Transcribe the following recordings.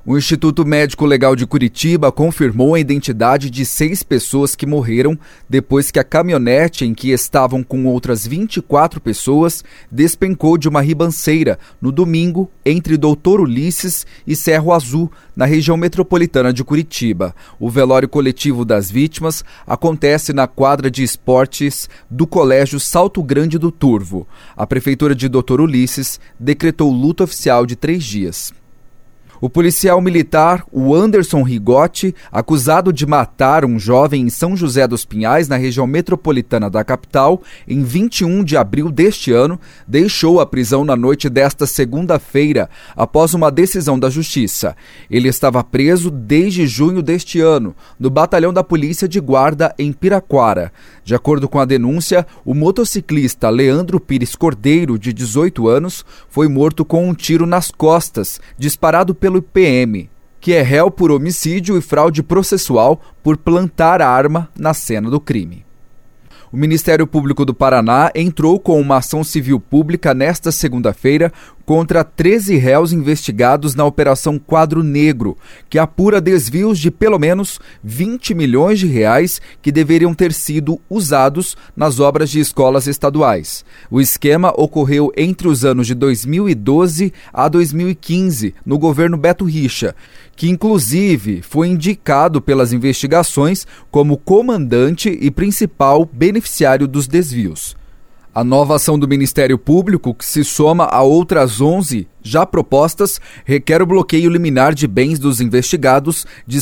O Instituto Médico Legal de Curitiba confirmou a identidade de 6 pessoas que morreram depois que a caminhonete em que estavam com outras 24 pessoas despencou de uma ribanceira no domingo entre Doutor Ulisses e Cerro Azul, na região metropolitana de Curitiba. O velório coletivo das vítimas acontece na quadra de esportes do Colégio Salto Grande do Turvo. A Prefeitura de Doutor Ulisses decretou luto oficial de 3 dias. O policial militar, o Anderson Rigotti, acusado de matar um jovem em São José dos Pinhais, na região metropolitana da capital, em 21 de abril deste ano, deixou a prisão na noite desta segunda-feira, após uma decisão da Justiça. Ele estava preso desde junho deste ano, no batalhão da Polícia de Guarda, em Piraquara. De acordo com a denúncia, o motociclista Leandro Pires Cordeiro, de 18 anos, foi morto com um tiro nas costas, disparado pelo PM, que é réu por homicídio e fraude processual por plantar arma na cena do crime. O Ministério Público do Paraná entrou com uma ação civil pública nesta segunda-feira contra 13 réus investigados na Operação Quadro Negro, que apura desvios de pelo menos 20 milhões de reais que deveriam ter sido usados nas obras de escolas estaduais. O esquema ocorreu entre os anos de 2012 a 2015, no governo Beto Richa, que inclusive foi indicado pelas investigações como comandante e principal beneficiário dos desvios. A nova ação do Ministério Público, que se soma a outras 11 já propostas, requer o bloqueio liminar de bens dos investigados de R$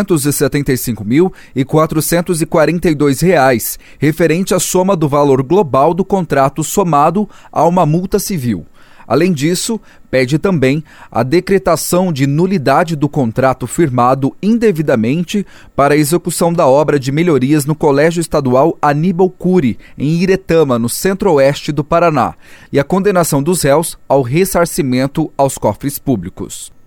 675.442, referente à soma do valor global do contrato somado a uma multa civil. Além disso, pede também a decretação de nulidade do contrato firmado indevidamente para a execução da obra de melhorias no Colégio Estadual Aníbal Cury, em Iretama, no centro-oeste do Paraná, e a condenação dos réus ao ressarcimento aos cofres públicos.